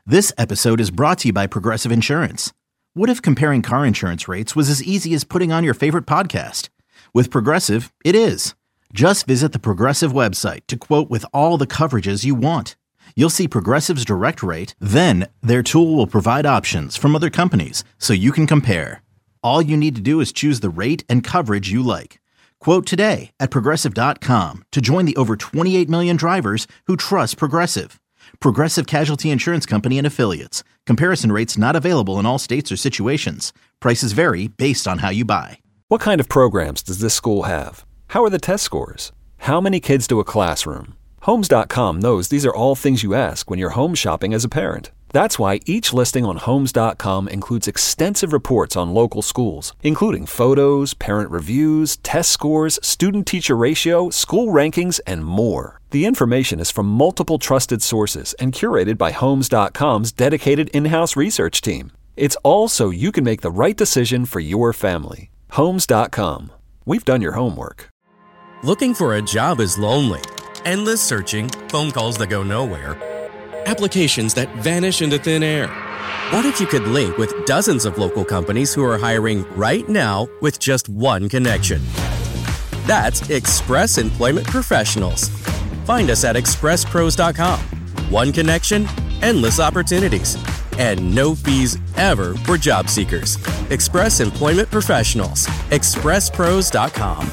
This episode is brought to you by Progressive Insurance. What if comparing car insurance rates was as easy as putting on your favorite podcast? With Progressive, it is. Just visit the Progressive website to quote with all the coverages you want. You'll see Progressive's direct rate, then their tool will provide options from other companies so you can compare. All you need to do is choose the rate and coverage you like. Quote today at Progressive.com to join the over 28 million drivers who trust Progressive. Progressive Casualty Insurance Company and Affiliates. Comparison rates not available in all states or situations. Prices vary based on how you buy. What kind of programs does this school have? How are the test scores? How many kids do a classroom? Homes.com knows these are all things you ask when you're home shopping as a parent. That's why each listing on Homes.com includes extensive reports on local schools, including photos, parent reviews, test scores, student-teacher ratio, school rankings, and more. The information is from multiple trusted sources and curated by Homes.com's dedicated in-house research team. It's all so you can make the right decision for your family. Homes.com. We've done your homework. Looking for a job is lonely. Endless searching, phone calls that go nowhere, applications that vanish into thin air. What if you could link with dozens of local companies who are hiring right now with just one connection? That's Express Employment Professionals. Find us at expresspros.com. One connection, endless opportunities, and no fees ever for job seekers. Express Employment Professionals. expresspros.com.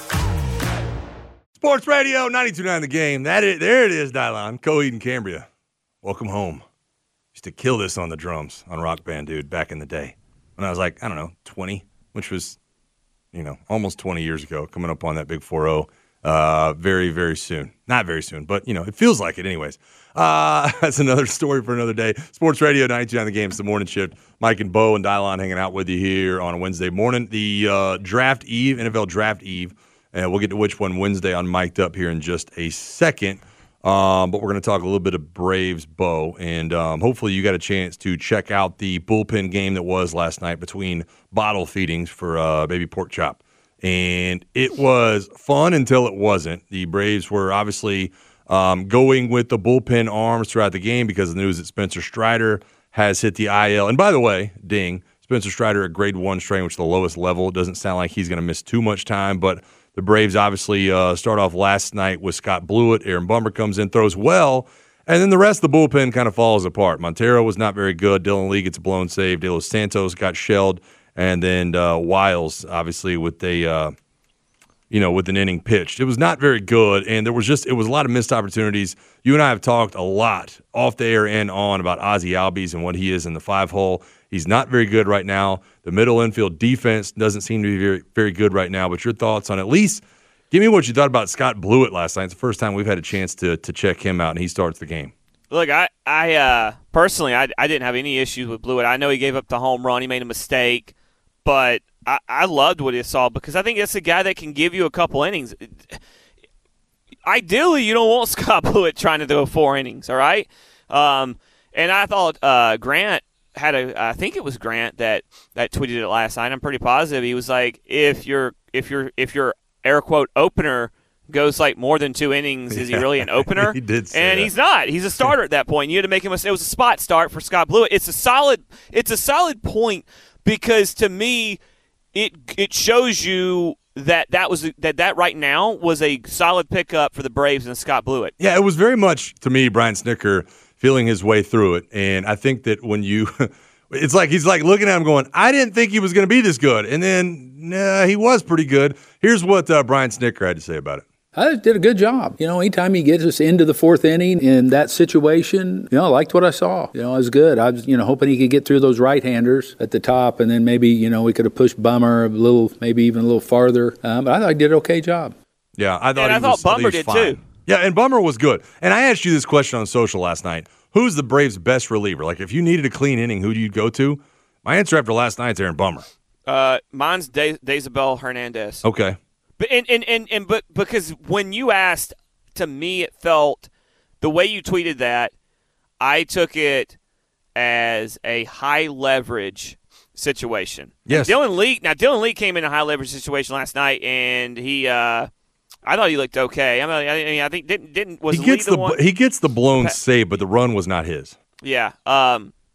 Sports Radio 92.9 The Game. There it is, Dylon. Coheed and Cambria. Welcome home. Used to kill this on the drums on Rock Band, dude, back in the day. When I was like, 20, which was, almost 20 years ago, coming up on that big 4-0 very, very soon. Not very soon, but, it feels like it anyways. That's another story for another day. Sports Radio 92.9 The Game. It's the morning shift. Mike and Bo and Dylon hanging out with you here on a Wednesday morning. The draft eve, NFL draft eve. And we'll get to which one Wednesday on Mic'd Up here in just a second. But we're going to talk a little bit of Braves, Bo. And hopefully you got a chance to check out the bullpen game that was last night between bottle feedings for Baby Pork Chop. And it was fun until it wasn't. The Braves were obviously going with the bullpen arms throughout the game because of the news that Spencer Strider has hit the IL. And by the way, ding, Spencer Strider at grade 1 strain, which is the lowest level. It doesn't sound like he's going to miss too much time, but the Braves obviously start off last night with Scott Blewett. Aaron Bummer comes in, throws well, and then the rest of the bullpen kind of falls apart. Montero was not very good. Dylan Lee gets a blown save. De Los Santos got shelled, and then Wiles obviously with a with an inning pitched. It was not very good, and it was a lot of missed opportunities. You and I have talked a lot off the air and on about Ozzie Albies and what he is in the 5-hole. He's not very good right now. The middle infield defense doesn't seem to be very, very good right now. But your thoughts on at least give me what you thought about Scott Blewett last night. It's the first time we've had a chance to check him out, and he starts the game. Look, I personally, I didn't have any issues with Blewett. I know he gave up the home run. He made a mistake. But I loved what I saw because I think it's a guy that can give you a couple innings. Ideally, you don't want Scott Blewett trying to throw 4 innings, all right? And I thought Grant had I think it was Grant that tweeted it last night. I'm pretty positive. He was like, if your air quote opener goes like more than 2 innings, is he really an opener? He did say and that. He's not. He's a starter at that point. You had to make him it was a spot start for Scott Blewett. It's a solid point because to me it shows you that right now was a solid pickup for the Braves and Scott Blewett. Yeah, it was very much to me Brian Snitker feeling his way through it. And I think that when you – it's like he's like looking at him going, I didn't think he was going to be this good. And then he was pretty good. Here's what Brian Snitker had to say about it. I did a good job. Anytime he gets us into the 4th inning in that situation, I liked what I saw. It was good. I was, hoping he could get through those right-handers at the top, and then maybe, we could have pushed Bummer a little, maybe even a little farther. But I thought he did an okay job. Yeah, I thought Bummer did fine. too. Yeah, and Bummer was good. And I asked you this question on social last night. Who's the Braves' best reliever? Like, if you needed a clean inning, who do you go to? My answer after last night's Aaron Bummer. Mine's Daisabel Hernandez. Okay. But because when you asked, to me it felt the way you tweeted that, I took it as a high leverage situation. Yes. Dylan Lee came in a high leverage situation last night, and he I thought he looked okay. I think didn't was he Lee gets the one? He gets the blown save, but the run was not his. Yeah.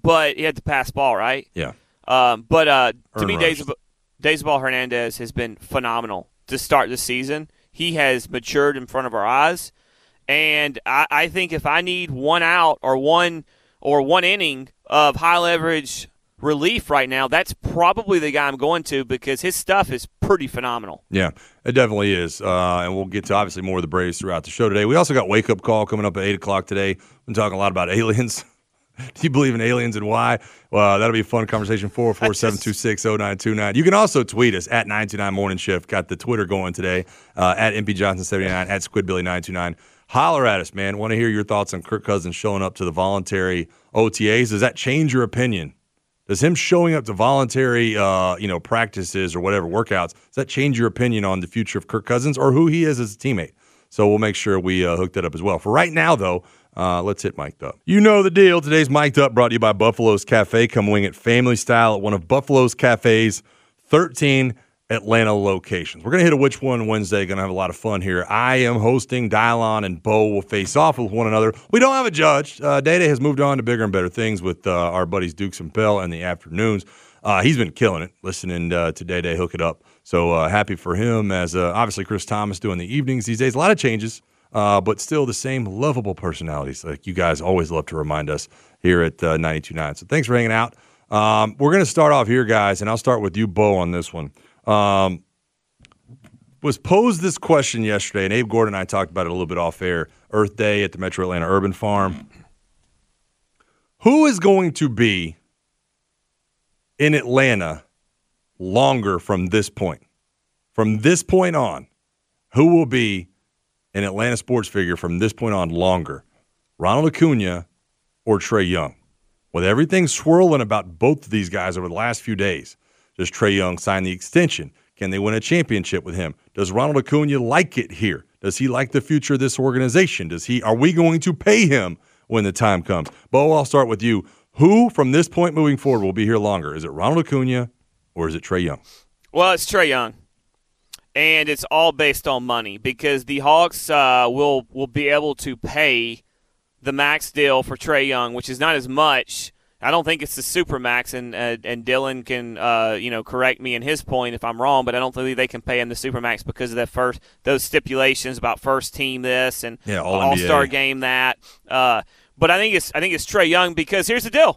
but he had the pass ball, right? Yeah. To me, rushes. Daysabal Hernandez has been phenomenal to start the season. He has matured in front of our eyes, and I think if I need one out or one inning of high leverage relief right now, that's probably the guy I'm going to because his stuff is pretty phenomenal. Yeah, it definitely is. And we'll get to obviously more of the Braves throughout the show today. We also got Wake Up Call coming up at 8 o'clock today. We've been talking a lot about aliens. Do you believe in aliens and why? Well, that'll be a fun conversation. 447-260-0929. You can also tweet us at 929 Morning Shift. Got the Twitter going today at MPJohnson79, at SquidBilly929. Holler at us, man. Want to hear your thoughts on Kirk Cousins showing up to the voluntary OTAs. Does that change your opinion? Does him showing up to voluntary practices or whatever workouts, does that change your opinion on the future of Kirk Cousins or who he is as a teammate? So we'll make sure we hook that up as well. For right now, though, let's hit Mic'd Up. You know the deal. Today's Mic'd Up brought to you by Buffalo's Cafe. Come wing it family style at one of Buffalo's Cafe's 13 Atlanta locations. We're going to hit a Which One Wednesday. Going to have a lot of fun here. I am hosting. Dylon and Bo will face off with one another. We don't have a judge. Day-Day has moved on to bigger and better things with our buddies Dukes and Bell in the afternoons. He's been killing it, listening to Day-Day Hook It Up. So happy for him as obviously Chris Thomas doing the evenings these days. A lot of changes, but still the same lovable personalities like you guys always love to remind us here at 92.9. So thanks for hanging out. We're going to start off here, guys, and I'll start with you, Bo, on this one. Was posed this question yesterday, and Abe Gordon and I talked about it a little bit off air, Earth Day at the Metro Atlanta Urban Farm. Who is going to be in Atlanta longer from this point? From this point on, who will be an Atlanta sports figure from this point on longer? Ronald Acuna or Trae Young? With everything swirling about both of these guys over the last few days, does Trae Young sign the extension? Can they win a championship with him? Does Ronald Acuna like it here? Does he like the future of this organization? Are we going to pay him when the time comes? Bo, I'll start with you. Who from this point moving forward will be here longer? Is it Ronald Acuna or is it Trae Young? Well, it's Trae Young, and it's all based on money because the Hawks will be able to pay the max deal for Trae Young, which is not as much. I don't think it's the super max, and Dylan can correct me in his point if I'm wrong, but I don't believe they can pay him the super max because of those stipulations about first team this and All-Star game that. But I think it's Trae Young because here's the deal: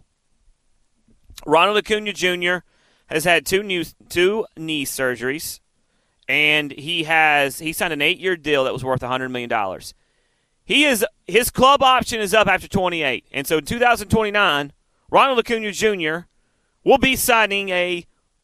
Ronald Acuna Jr. has had two knee surgeries, and he signed an 8-year deal that was worth $100 million. His club option is up after 28, and so in 2029. Ronald Acuna Jr. will be signing a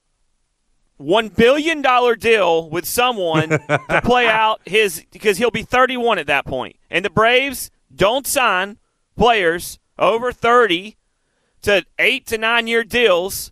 $1 billion deal with someone to play out because he'll be 31 at that point. And the Braves don't sign players over 30 to 8 to 9 year deals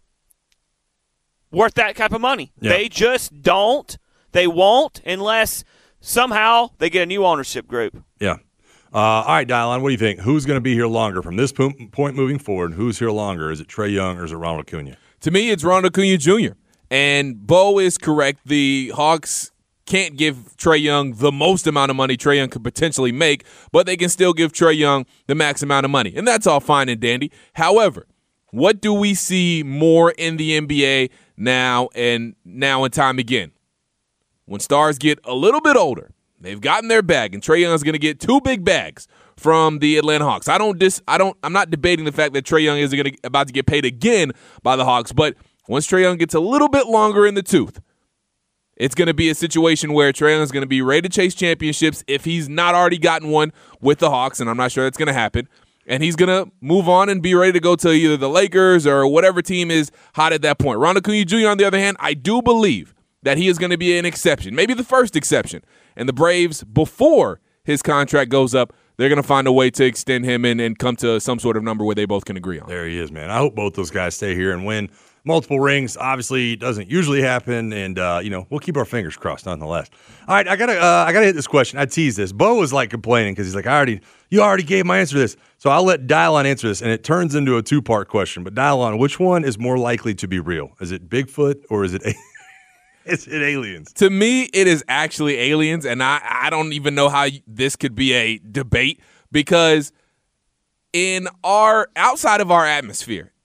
worth that type of money. Yeah. They just don't. They won't unless somehow they get a new ownership group. Yeah. All right, Dylon, what do you think? Who's going to be here longer from this point moving forward? Who's here longer? Is it Trae Young or is it Ronald Acuna? To me, it's Ronald Acuna Jr. And Bo is correct. The Hawks can't give Trae Young the most amount of money Trae Young could potentially make, but they can still give Trae Young the max amount of money. And that's all fine and dandy. However, what do we see more in the NBA now and time again? When stars get a little bit older, they've gotten their bag, and Trae Young is going to get 2 big bags from the Atlanta Hawks. I'm not debating the fact that Trae Young is about to get paid again by the Hawks, but once Trae Young gets a little bit longer in the tooth, it's going to be a situation where Trae Young is going to be ready to chase championships if he's not already gotten one with the Hawks, and I'm not sure that's going to happen. And he's going to move on and be ready to go to either the Lakers or whatever team is hot at that point. Ronald Acuna Jr., on the other hand, I do believe that he is going to be an exception, maybe the first exception. And the Braves, before his contract goes up, they're going to find a way to extend him and come to some sort of number where they both can agree on. There he is, man. I hope both those guys stay here and win multiple rings. Obviously, it doesn't usually happen, and we'll keep our fingers crossed nonetheless. All right, I gotta hit this question. I teased this. Bo was like complaining because he's like, you already gave my answer to this, so I'll let Dylon answer this, and it turns into a 2-part question. But Dylon, which one is more likely to be real? Is it Bigfoot or is it? Is it aliens? To me, it is actually aliens, and I don't even know how this could be a debate because outside of our atmosphere,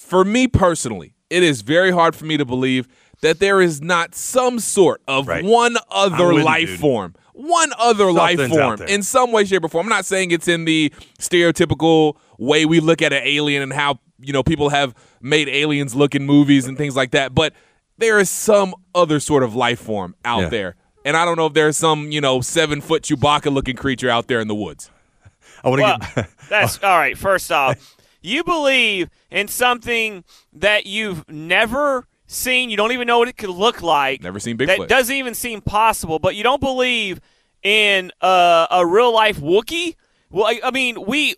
for me personally, it is very hard for me to believe that there is not some sort of one other life form. One other life form in some way, shape, or form. I'm not saying it's in the stereotypical way we look at an alien and how, people have made aliens look in movies and things like that, but there is some other sort of life form out there. And I don't know if there's some, 7-foot Chewbacca-looking creature out there in the woods. That's all right. First off, you believe in something that you've never seen. You don't even know what it could look like. Never seen Bigfoot. That doesn't even seem possible. But you don't believe in a real life Wookiee. Well, I mean,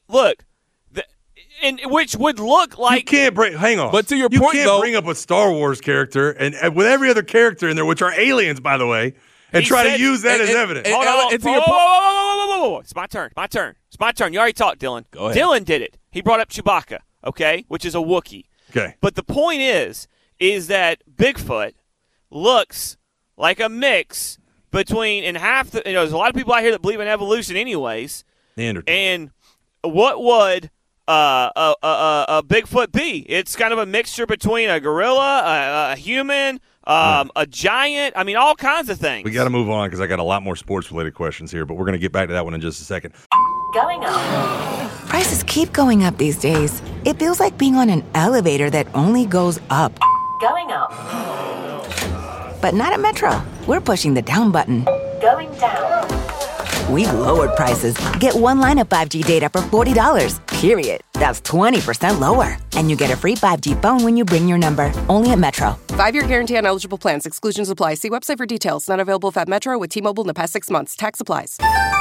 which would look like you can't bring. Hang on. But to your you point, can't though, bring up a Star Wars character and with every other character in there, which are aliens, by the way, and try to use that as evidence. Whoa. It's my turn. It's my turn. You already talked, Dylan. Go ahead. Dylan did it. He brought up Chewbacca, okay, which is a Wookiee. Okay. But the point is that Bigfoot looks like a mix between, and half the, there's a lot of people out here that believe in evolution anyways. Neanderthal. And what would a Bigfoot be? It's kind of a mixture between a gorilla, a human, a giant. I mean, all kinds of things. We got to move on because I got a lot more sports-related questions here, but we're going to get back to that one in just a second. Going up. Prices keep going up these days. It feels like being on an elevator that only goes up. Going up. But not at Metro. We're pushing the down button. Going down. We've lowered prices. Get one line of 5G data for $40, period. That's 20% lower. And you get a free 5G phone when you bring your number. Only at Metro. 5-year guarantee on eligible plans. Exclusions apply. See website for details. Not available at Metro with T-Mobile in the past 6 months. Tax applies.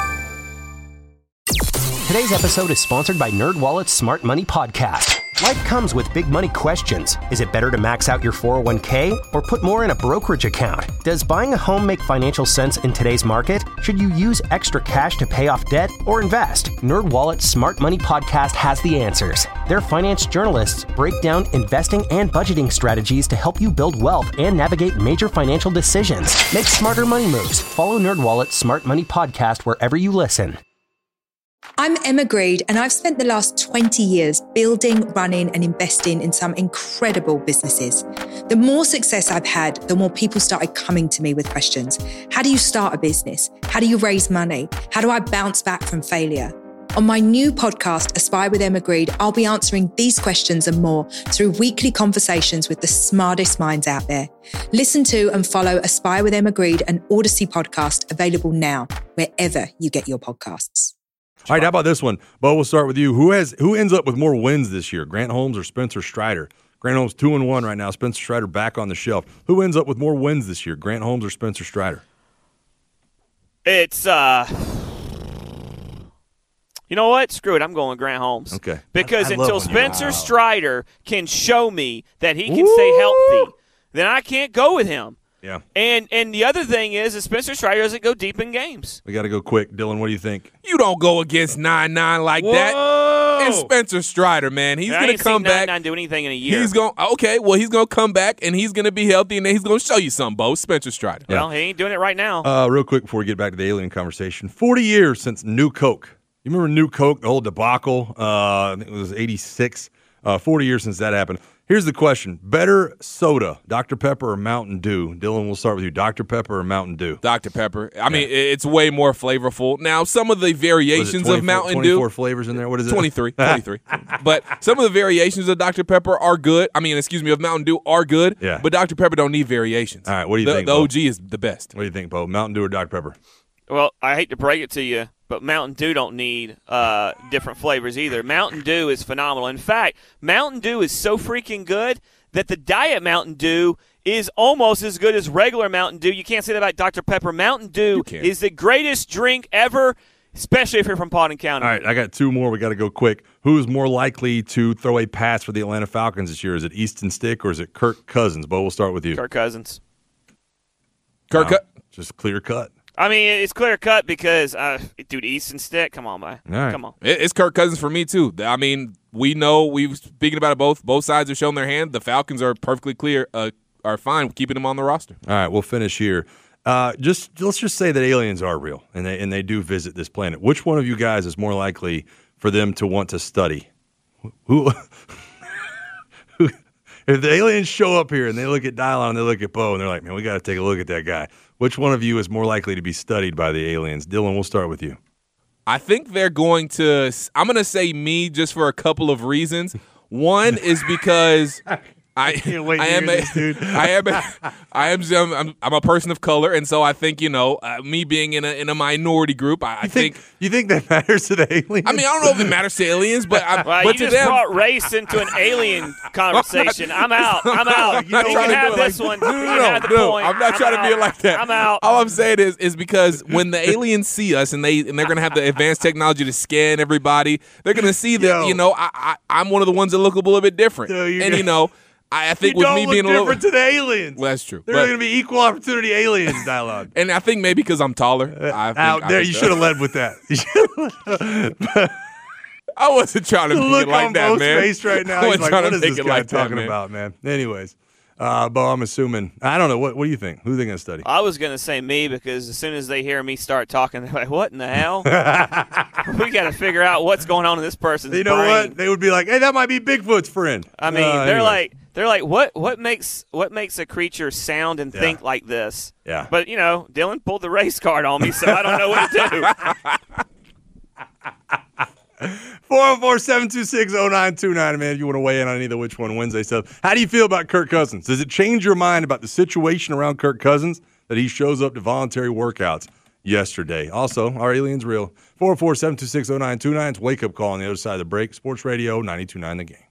Today's episode is sponsored by NerdWallet's Smart Money Podcast. Life comes with big money questions. Is it better to max out your 401k or put more in a brokerage account? Does buying a home make financial sense in today's market? Should you use extra cash to pay off debt or invest? NerdWallet's Smart Money Podcast has the answers. Their finance journalists break down investing and budgeting strategies to help you build wealth and navigate major financial decisions. Make smarter money moves. Follow NerdWallet's Smart Money Podcast wherever you listen. I'm Emma Greed, and I've spent the last 20 years building, running, and investing in some incredible businesses. The more success I've had, the more people started coming to me with questions. How do you start a business? How do you raise money? How do I bounce back from failure? On my new podcast, Aspire with Emma Greed, I'll be answering these questions and more through weekly conversations with the smartest minds out there. Listen to and follow Aspire with Emma Greed, an Odyssey podcast, available now, wherever you get your podcasts. All right, how about this one? Bo, we'll start with you. Who ends up with more wins this year, Grant Holmes or Spencer Strider? Grant Holmes 2-1 right now. Spencer Strider back on the shelf. Who ends up with more wins this year, Grant Holmes or Spencer Strider? It's you know what? Screw it. I'm going with Grant Holmes. Okay. Because I until Spencer Strider can show me that he can stay healthy, then I can't go with him. Yeah. And the other thing is that Spencer Strider doesn't go deep in games. We got to go quick. Dylan, what do you think? You don't go against 9-9 like that. It's Spencer Strider, man. He's going to come back. Not do anything in a year. He's going he's going to come back and he's going to be healthy and then he's going to show you something, Bo. Spencer Strider. Well, he ain't doing it right now. Real quick before we get back to the alien conversation. 40 years since New Coke. You remember New Coke, the whole debacle? I think it was 86. 40 years since that happened. Here's the question. Better soda, Dr. Pepper or Mountain Dew? Dylan, we'll start with you. Dr. Pepper or Mountain Dew? Dr. Pepper. I mean, it's way more flavorful. Now, some of the variations of Mountain Dew. 24 flavors in there? What is it? 23. But some of the variations of Dr. Pepper are good. I mean, of Mountain Dew are good. Yeah. But Dr. Pepper don't need variations. All right, what do you think, The Bo? OG is the best. What do you think, Bo? Mountain Dew or Dr. Pepper? Well, I hate to break it to you, but Mountain Dew don't need different flavors either. Mountain Dew is phenomenal. In fact, Mountain Dew is so freaking good that the Diet Mountain Dew is almost as good as regular Mountain Dew. You can't say that about Dr. Pepper. Mountain Dew is the greatest drink ever, especially if you're from Paulding County. All right, I got two more. We got to go quick. Who is more likely to throw a pass for the Atlanta Falcons this year? Is it Easton Stick or is it Kirk Cousins? Bo, we'll start with you. Kirk Cousins. Just clear cut. I mean, it's clear cut because, dude, Easton Stick, come on, man. All right. Come on. It's Kirk Cousins for me, too. I mean, we know, we've speaking about it, both sides have shown their hand. The Falcons are perfectly clear, are fine with keeping him on the roster. All right, we'll finish here. Let's just say that aliens are real and they do visit this planet. Which one of you guys is more likely for them to want to study? Who if the aliens show up here and they look at Dylon and they look at Bo and they're like, man, we got to take a look at that guy. Which one of you is more likely to be studied by the aliens? Dylan, we'll start with you. I think they're going to – I'm going to say me just for a couple of reasons. One is because I'm a person of color, and so I think, me being in a minority group, I think – You think that matters to the aliens? I mean, I don't know if it matters to aliens, but you just brought race into an alien conversation. I'm out. You can have this one. No, I'm not trying to be like that. I'm out. All I'm saying is because when the aliens see us and they're going to have the advanced technology to scan everybody, they're going to see that, I'm one of the ones that look a little bit different. I think with me being a little different to the aliens. Well, that's true. They're going to be equal opportunity aliens, Dialogue. And I think maybe because I'm taller. You should have led with that. I wasn't trying to be like that, man. Look on Bo's face right now. He's like, what is this guy talking man. about, man? Anyways, Bo, I'm assuming. I don't know. What do you think? Who are they going to study? I was going to say me because as soon as they hear me start talking, they're like, what in the hell? We got to figure out what's going on in this person's brain. You know what? They would be like, hey, that might be Bigfoot's friend. I mean, they're like, what makes a creature sound and think like this? Yeah. But, Dylan pulled the race card on me, so I don't know what to do. 404-726-0929, man, if you want to weigh in on either which one Wednesday stuff. How do you feel about Kirk Cousins? Does it change your mind about the situation around Kirk Cousins that he shows up to voluntary workouts yesterday? Also, are aliens real? 404-726-0929. It's Wake Up Call on the other side of the break. Sports Radio 92.9 The Game.